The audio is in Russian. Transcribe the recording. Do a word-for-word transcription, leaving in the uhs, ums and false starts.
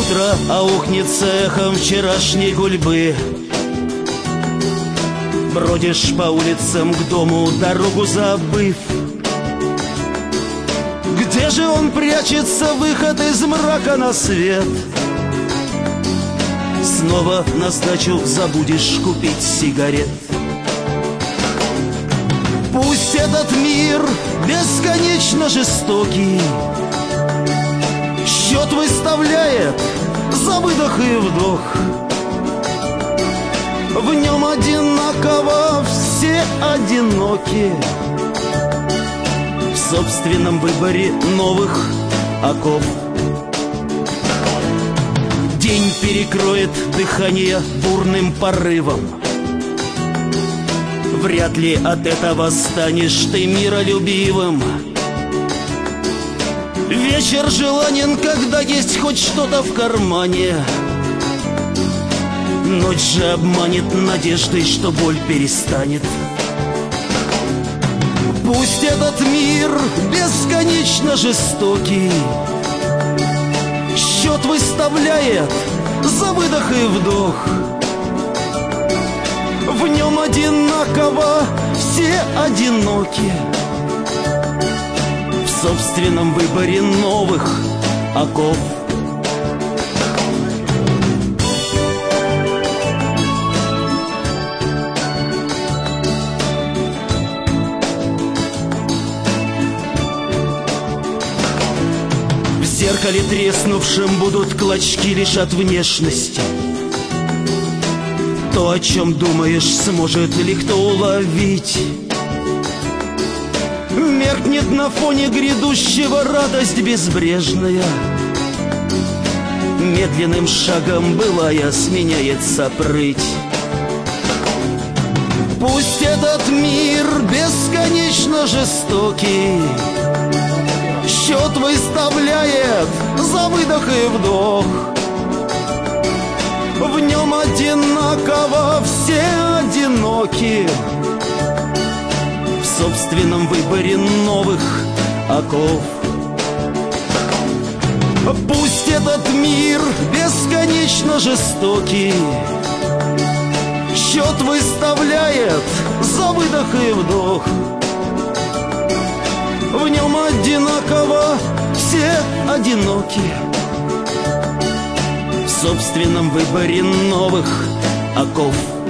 Утро аукнется эхом вчерашней гульбы. Бродишь по улицам к дому, дорогу забыв. Где же он прячется, выход из мрака на свет? Снова на сдачу забудешь купить сигарет. Пусть этот мир бесконечно жестокий счет выставляет за выдох и вдох. В нем одинаково все одиноки в собственном выборе новых оков. День перекроет дыхание бурным порывом. Вряд ли от этого станешь ты миролюбивым. Вечер желанен, когда есть хоть что-то в кармане. Ночь же обманет надеждой, что боль перестанет. Пусть этот мир бесконечно жестокий счет выставляет за выдох и вдох. В нем одинаково все одиноки в собственном выборе новых оков. В зеркале треснувшем будут клочки лишь от внешности. То, о чем думаешь, сможет ли кто уловить? Меркнет на фоне грядущего радость безбрежная. Медленным шагом былая сменяется прыть. Пусть этот мир бесконечно жестокий счет выставляет за выдох и вдох. В нем одинаково все одиноки в собственном выборе новых оков. Пусть этот мир бесконечно жестокий счет выставляет за выдох и вдох. В нем одинаково все одиноки в собственном выборе новых оков.